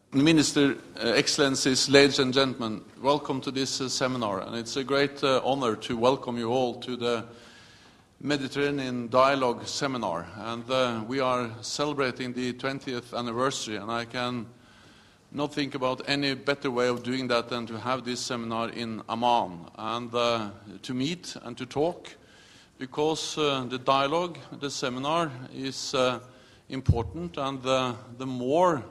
Minister, Excellencies, ladies and gentlemen, welcome to this seminar, and it's a great honor to welcome you all to the Mediterranean Dialogue Seminar. And we are celebrating the 20th anniversary, and I can not think about any better way of doing that than to have this seminar in Amman, and to meet and to talk, because the dialogue, the seminar, is important, and the more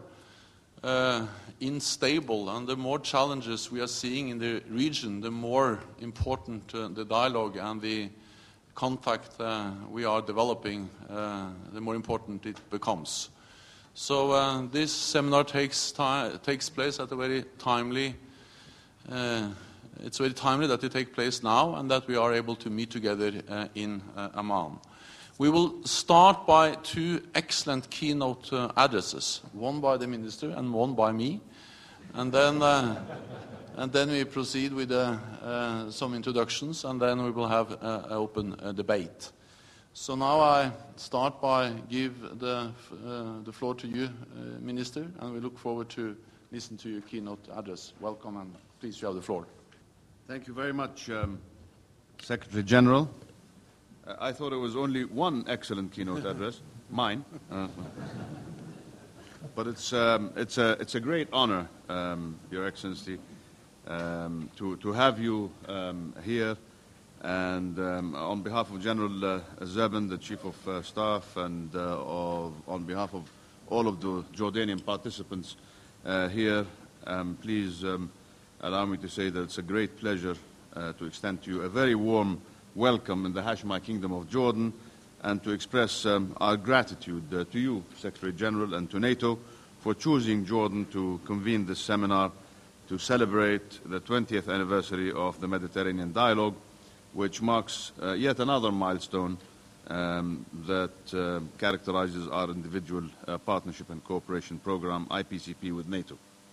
unstable and the more challenges we are seeing in the region, the more important the dialogue and the contact we are developing, the more important it becomes. So this seminar takes place at a very timely. It's very timely that it takes place now, and that we are able to meet together in Amman. We will start by two excellent keynote addresses, one by the Minister and one by me, and then we proceed with some introductions, and then we will have an open debate. So now I start by give the floor to you, Minister, and we look forward to listen to your keynote address. Welcome, and please, you have the floor. Thank you very much, Secretary General. I thought it was only one excellent keynote address, mine. But it's a great honor, Your Excellency, to have you here. And on behalf of General Zeben, the Chief of Staff, and on behalf of all of the Jordanian participants here, please allow me to say that it's a great pleasure to extend to you a very warm welcome in the Hashemite Kingdom of Jordan, and to express our gratitude to you, Secretary General, and to NATO for choosing Jordan to convene this seminar to celebrate the 20th anniversary of the Mediterranean Dialogue, which marks yet another milestone that characterizes our individual partnership and cooperation program, IPCP, with NATO.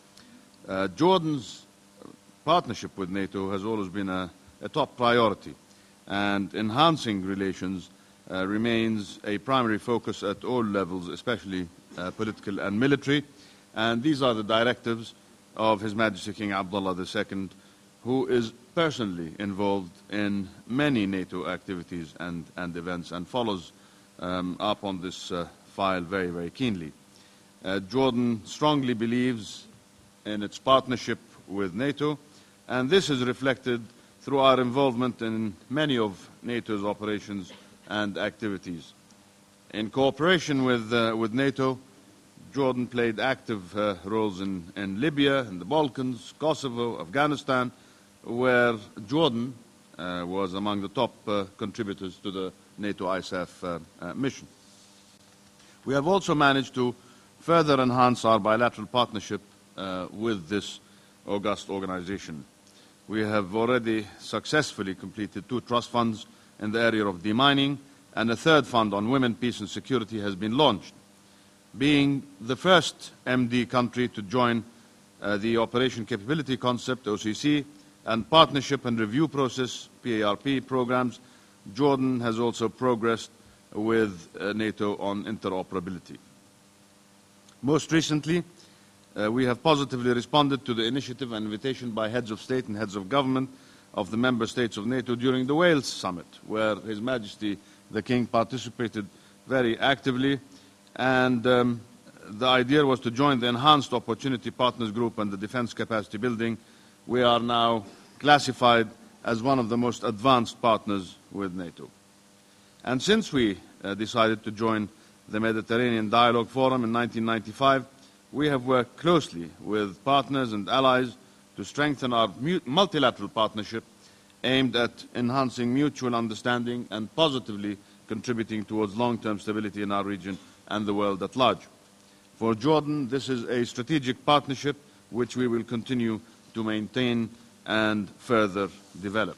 Jordan's partnership with NATO has always been a top priority, and enhancing relations remains a primary focus at all levels, especially political and military. And these are the directives of His Majesty King Abdullah II, who is personally involved in many NATO activities and events, and follows up on this file very, very keenly. Jordan strongly believes in its partnership with NATO, and this is reflected through our involvement in many of NATO's operations and activities. In cooperation with NATO, Jordan played active roles in Libya, in the Balkans, Kosovo, Afghanistan, where Jordan was among the top contributors to the NATO ISAF mission. We have also managed to further enhance our bilateral partnership with this august organization. We have already successfully completed 2 trust funds in the area of demining, and a 3rd fund on women, peace and security has been launched. Being the first MD country to join the Operation Capability Concept, OCC, and Partnership and Review Process, PARP, programs, Jordan has also progressed with NATO on interoperability. Most recently, we have positively responded to the initiative and invitation by heads of state and heads of government of the member states of NATO during the Wales Summit, where His Majesty the King participated very actively. And the idea was to join the Enhanced Opportunity Partners Group and the Defense Capacity Building. We are now classified as one of the most advanced partners with NATO. And since we decided to join the Mediterranean Dialogue Forum in 1995, we have worked closely with partners and allies to strengthen our multilateral partnership aimed at enhancing mutual understanding and positively contributing towards long-term stability in our region and the world at large. For Jordan, this is a strategic partnership which we will continue to maintain and further develop.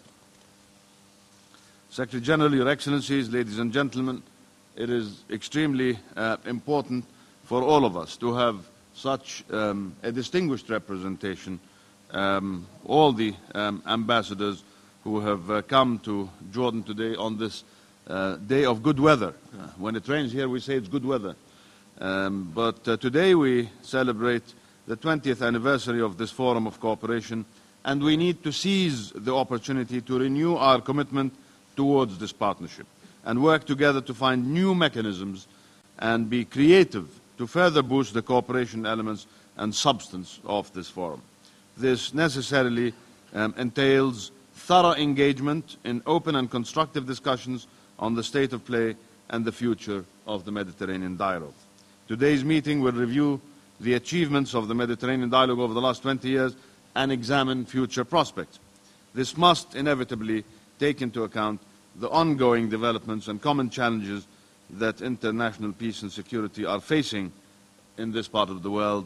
Secretary General, Your Excellencies, ladies and gentlemen, it is extremely important for all of us to have such a distinguished representation, all the ambassadors who have come to Jordan today on this day of good weather. When it rains here, we say it's good weather. But today we celebrate the 20th anniversary of this Forum of Cooperation, and we need to seize the opportunity to renew our commitment towards this partnership and work together to find new mechanisms and be creative to further boost the cooperation elements and substance of this forum. This necessarily entails thorough engagement in open and constructive discussions on the state of play and the future of the Mediterranean dialogue. Today's meeting will review the achievements of the Mediterranean dialogue over the last 20 years and examine future prospects. This must inevitably take into account the ongoing developments and common challenges that international peace and security are facing in this part of the world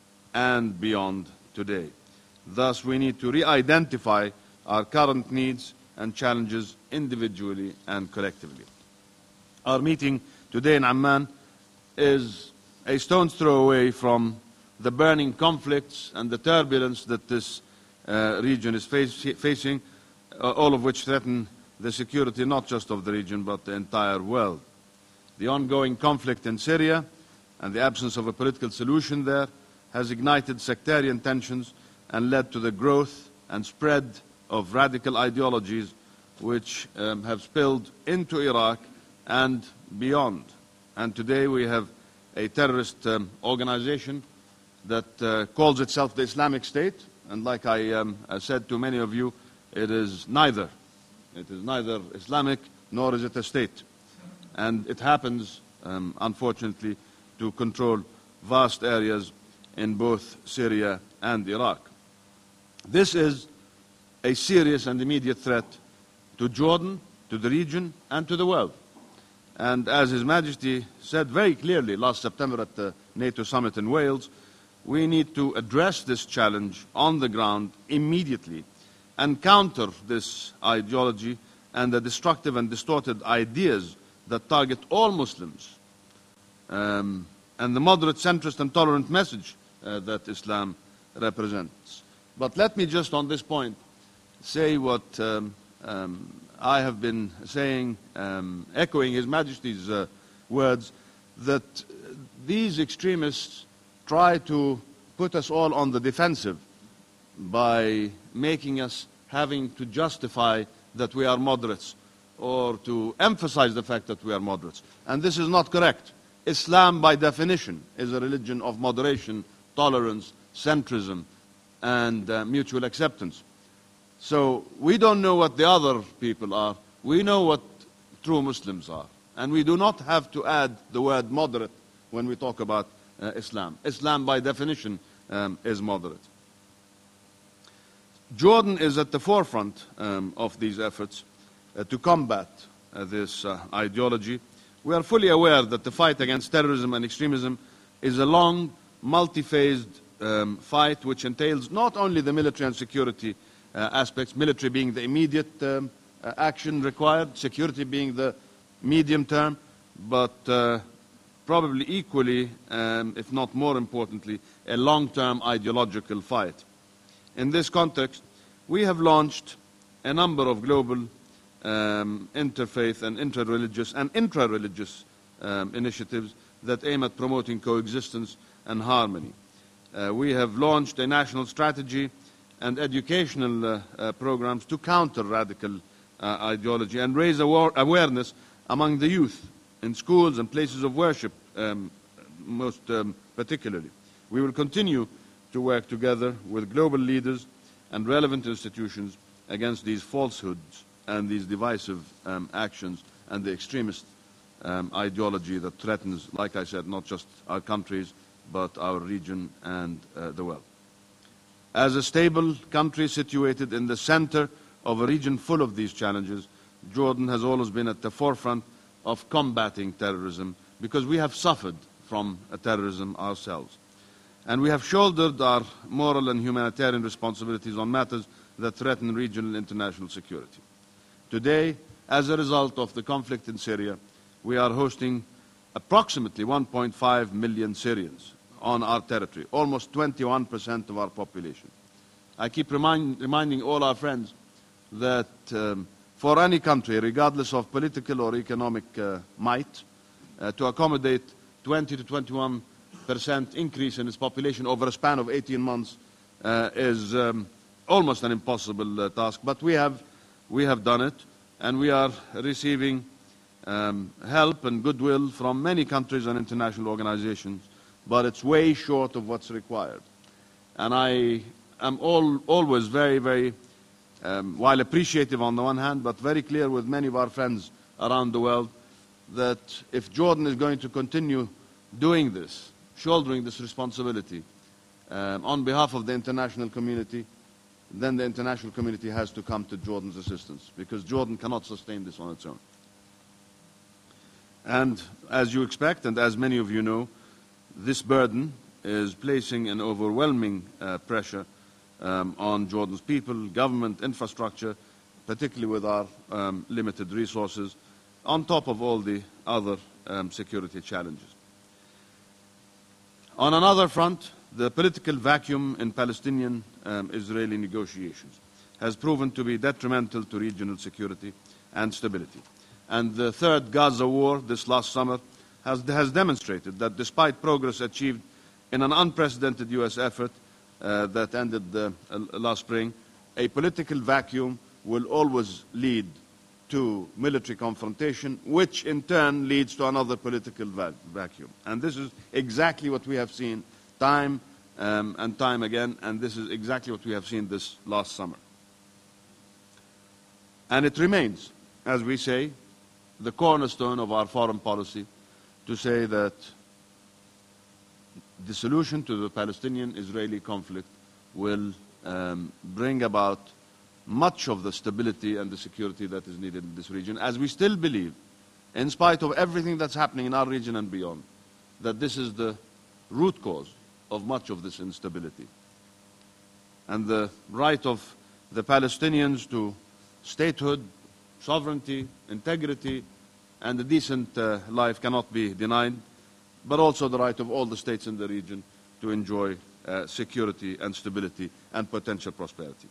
and beyond today. Thus, we need to re-identify our current needs and challenges individually and collectively. Our meeting today in Amman is a stone's throw away from the burning conflicts and the turbulence that this region is facing, all of which threaten the security not just of the region but the entire world. The ongoing conflict in Syria and the absence of a political solution there has ignited sectarian tensions and led to the growth and spread of radical ideologies which have spilled into Iraq and beyond. And today we have a terrorist organization that calls itself the Islamic State, and like I said to many of you, it is neither. It is neither Islamic nor is it a state. And it happens, unfortunately, to control vast areas in both Syria and Iraq. This is a serious and immediate threat to Jordan, to the region, and to the world. And as His Majesty said very clearly last September at the NATO summit in Wales, we need to address this challenge on the ground immediately and counter this ideology and the destructive and distorted ideas that target all Muslims and the moderate, centrist and tolerant message that Islam represents. But let me just on this point say what I have been saying, echoing His Majesty's words, that these extremists try to put us all on the defensive by making us having to justify that we are moderates or to emphasize the fact that we are moderates. And this is not correct. Islam, by definition, is a religion of moderation, tolerance, centrism, and mutual acceptance. So we don't know what the other people are. We know what true Muslims are. And we do not have to add the word moderate when we talk about Islam. Islam, by definition, is moderate. Jordan is at the forefront of these efforts to combat this ideology. We are fully aware that the fight against terrorism and extremism is a long, multi-phased fight which entails not only the military and security aspects, military being the immediate action required, security being the medium term, but probably equally, if not more importantly, a long-term ideological fight. In this context, we have launched a number of global interfaith and interreligious and intra-religious initiatives that aim at promoting coexistence and harmony. We have launched a national strategy and educational programs to counter radical ideology and raise awareness among the youth in schools and places of worship, most particularly. We will continue to work together with global leaders and relevant institutions against these falsehoods and these divisive actions and the extremist ideology that threatens, like I said, not just our countries, but our region and the world. As a stable country situated in the center of a region full of these challenges, Jordan has always been at the forefront of combating terrorism because we have suffered from terrorism ourselves. And we have shouldered our moral and humanitarian responsibilities on matters that threaten regional and international security. Today, as a result of the conflict in Syria, we are hosting approximately 1.5 million Syrians on our territory, almost 21% of our population. I keep reminding all our friends that for any country, regardless of political or economic might, to accommodate 20 to 21 increase in its population over a span of 18 months is almost an impossible task. But we have done it, and we are receiving help and goodwill from many countries and international organizations, but it's way short of what's required. And I am always very, very, while appreciative on the one hand, but very clear with many of our friends around the world that if Jordan is going to continue doing this, shouldering this responsibility on behalf of the international community, then the international community has to come to Jordan's assistance, because Jordan cannot sustain this on its own. And as you expect, and as many of you know, this burden is placing an overwhelming pressure on Jordan's people, government, infrastructure, particularly with our limited resources, on top of all the other security challenges. On another front, the political vacuum in Palestinian-Israeli negotiations has proven to be detrimental to regional security and stability. And the third Gaza war this last summer has demonstrated that despite progress achieved in an unprecedented U.S. effort that ended last spring, a political vacuum will always lead to military confrontation, which in turn leads to another political vacuum. And this is exactly what we have seen time and time again, and this is exactly what we have seen this last summer. And it remains, as we say, the cornerstone of our foreign policy to say that the solution to the Palestinian-Israeli conflict will bring about much of the stability and the security that is needed in this region, as we still believe, in spite of everything that's happening in our region and beyond, that this is the root cause of much of this instability. And the right of the Palestinians to statehood, sovereignty, integrity, and a decent life cannot be denied, but also the right of all the states in the region to enjoy security and stability and potential prosperity.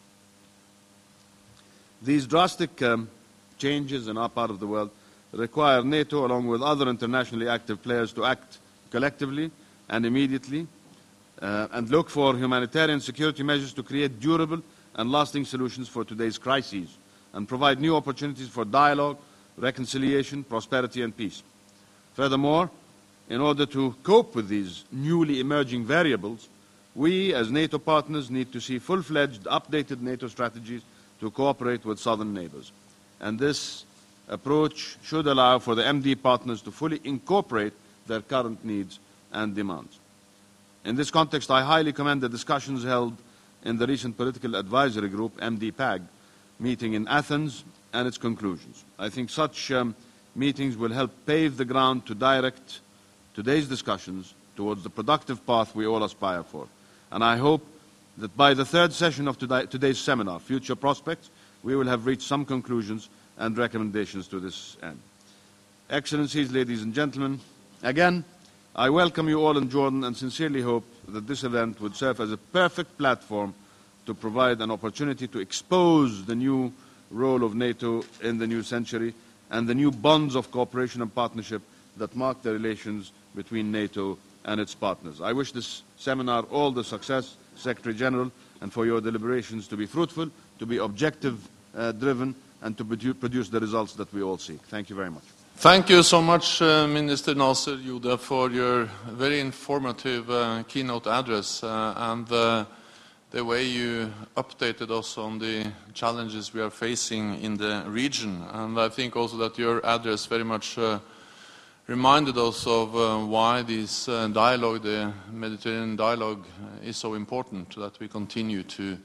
These drastic changes in our part of the world require NATO, along with other internationally active players, to act collectively and immediately and look for humanitarian security measures to create durable and lasting solutions for today's crises and provide new opportunities for dialogue, reconciliation, prosperity and peace. Furthermore, in order to cope with these newly emerging variables, we as NATO partners need to see full-fledged, updated NATO strategies to cooperate with southern neighbors. And this approach should allow for the MD partners to fully incorporate their current needs and demands. In this context, I highly commend the discussions held in the recent Political Advisory Group, MDPAG, meeting in Athens and its conclusions. I think such meetings will help pave the ground to direct today's discussions towards the productive path we all aspire for. And I hope that by the third session of today's seminar, Future Prospects, we will have reached some conclusions and recommendations to this end. Excellencies, ladies and gentlemen, again, I welcome you all in Jordan and sincerely hope that this event would serve as a perfect platform to provide an opportunity to expose the new role of NATO in the new century and the new bonds of cooperation and partnership that mark the relations between NATO and its partners. I wish this seminar all the success, Secretary General, and for your deliberations to be fruitful, to be objective-driven, and to produce the results that we all seek. Thank you very much. Thank you so much, Minister Nasser Judeh, for your very informative keynote address and the way you updated us on the challenges we are facing in the region. And I think also that your address very much reminded us of why this dialogue, the Mediterranean dialogue, is so important, that we continue to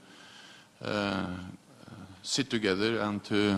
sit together and to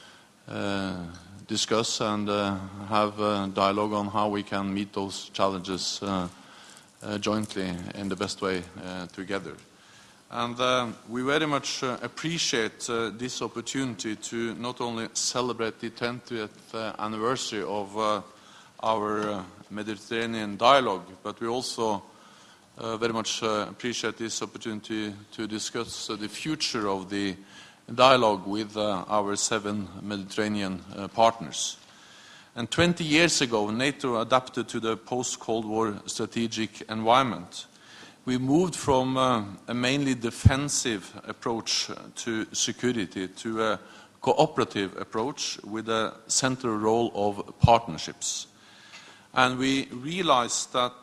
discuss and have a dialogue on how we can meet those challenges jointly in the best way together. And we very much appreciate this opportunity to not only celebrate the 20th anniversary of our Mediterranean dialogue, but we also very much appreciate this opportunity to discuss the future of the dialogue with our 7 Mediterranean partners. And 20 years ago, NATO adapted to the post-Cold War strategic environment. We moved from a mainly defensive approach to security to a cooperative approach with a central role of partnerships. And we realized that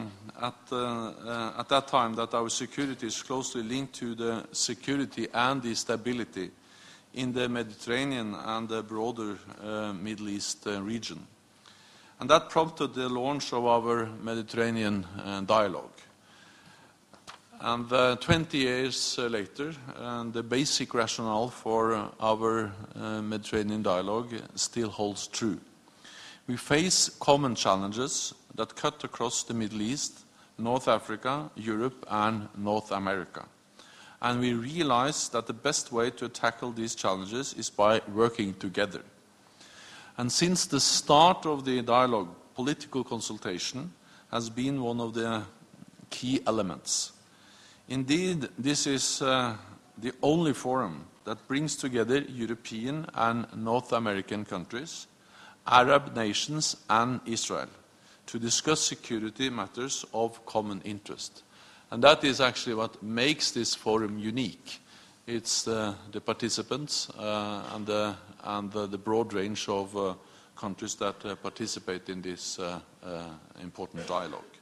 at that time that our security is closely linked to the security and the stability in the Mediterranean and the broader Middle East region. And that prompted the launch of our Mediterranean dialogue. And 20 years later, the basic rationale for our Mediterranean dialogue still holds true. We face common challenges that cut across the Middle East, North Africa, Europe, and North America. And we realize that the best way to tackle these challenges is by working together. And since the start of the dialogue, political consultation has been one of the key elements. Indeed, this is the only forum that brings together European and North American countries, Arab nations, and Israel to discuss security matters of common interest. And that is actually what makes this forum unique. It's the participants and the broad range of countries that participate in this important dialogue.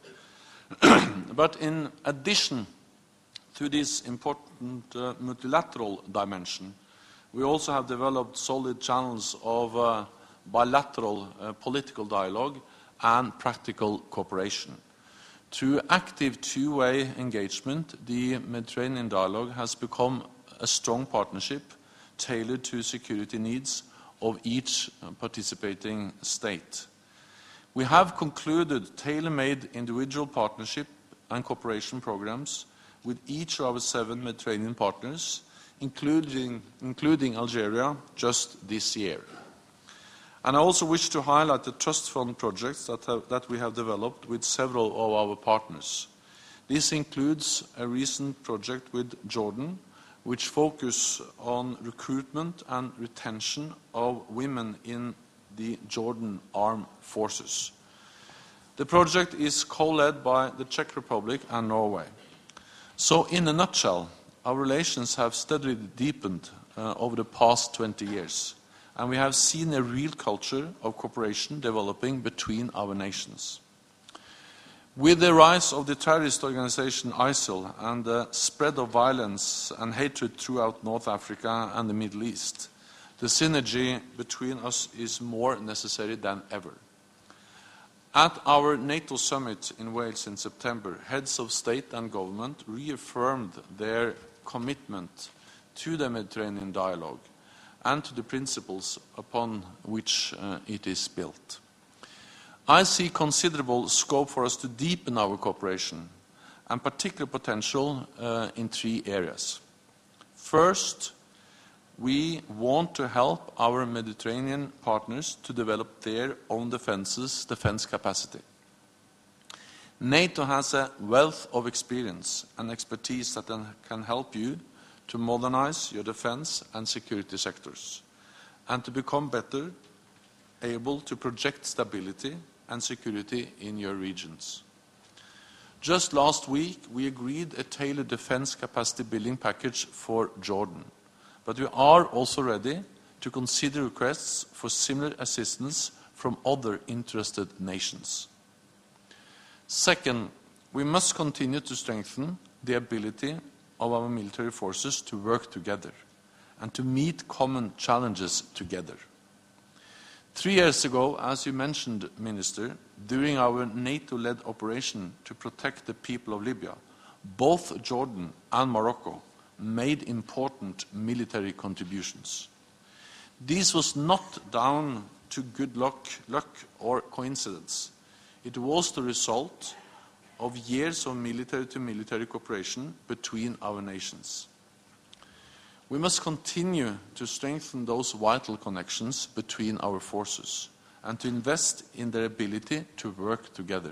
But in addition to this important multilateral dimension, we also have developed solid channels of bilateral political dialogue and practical cooperation. Through active two-way engagement, the Mediterranean dialogue has become a strong partnership tailored to security needs of each participating state. We have concluded tailor-made individual partnership and cooperation programs with each of our 7 Mediterranean partners, including Algeria, just this year. And I also wish to highlight the trust fund projects that we have developed with several of our partners. This includes a recent project with Jordan, which focuses on recruitment and retention of women in the Jordan Armed Forces. The project is co-led by the Czech Republic and Norway. So in a nutshell, our relations have steadily deepened over the past 20 years. And we have seen a real culture of cooperation developing between our nations. With the rise of the terrorist organization ISIL and the spread of violence and hatred throughout North Africa and the Middle East, the synergy between us is more necessary than ever. At our NATO summit in Wales in September, heads of state and government reaffirmed their commitment to the Mediterranean dialogue and to the principles upon which it is built. I see considerable scope for us to deepen our cooperation and particular potential in 3 areas. First, we want to help our Mediterranean partners to develop their own defense capacity. NATO has a wealth of experience and expertise that can help you to modernize your defense and security sectors, and to become better able to project stability and security in your regions. Just last week, we agreed a tailored defense capacity building package for Jordan, but we are also ready to consider requests for similar assistance from other interested nations. Second, we must continue to strengthen the ability of our military forces to work together and to meet common challenges together. 3 years ago, as you mentioned, Minister, during our NATO-led operation to protect the people of Libya, both Jordan and Morocco made important military contributions. This was not down to good luck or coincidence. It was the result of years of military-to-military cooperation between our nations. We must continue to strengthen those vital connections between our forces and to invest in their ability to work together.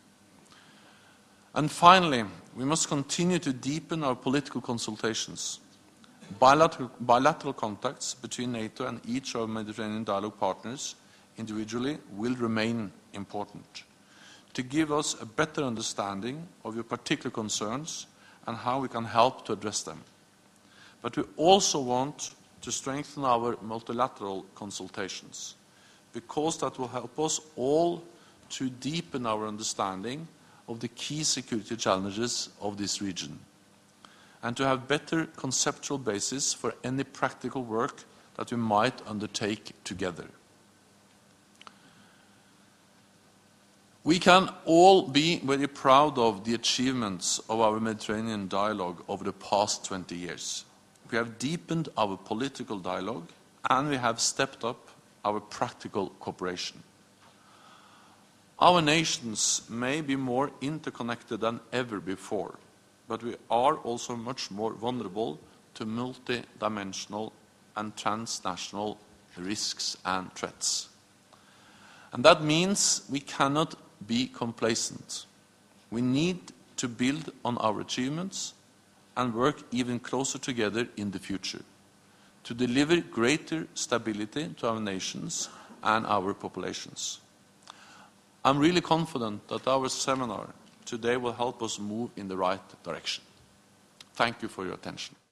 And finally, we must continue to deepen our political consultations. Bilateral contacts between NATO and each of our Mediterranean dialogue partners individually will remain important to give us a better understanding of your particular concerns and how we can help to address them. But we also want to strengthen our multilateral consultations, because that will help us all to deepen our understanding of the key security challenges of this region, and to have better conceptual basis for any practical work that we might undertake together. We can all be very proud of the achievements of our Mediterranean dialogue over the past 20 years. We have deepened our political dialogue, and we have stepped up our practical cooperation. Our nations may be more interconnected than ever before, but we are also much more vulnerable to multidimensional and transnational risks and threats. And that means we cannot be complacent. We need to build on our achievements and work even closer together in the future to deliver greater stability to our nations and our populations. I'm really confident that our seminar today will help us move in the right direction. Thank you for your attention.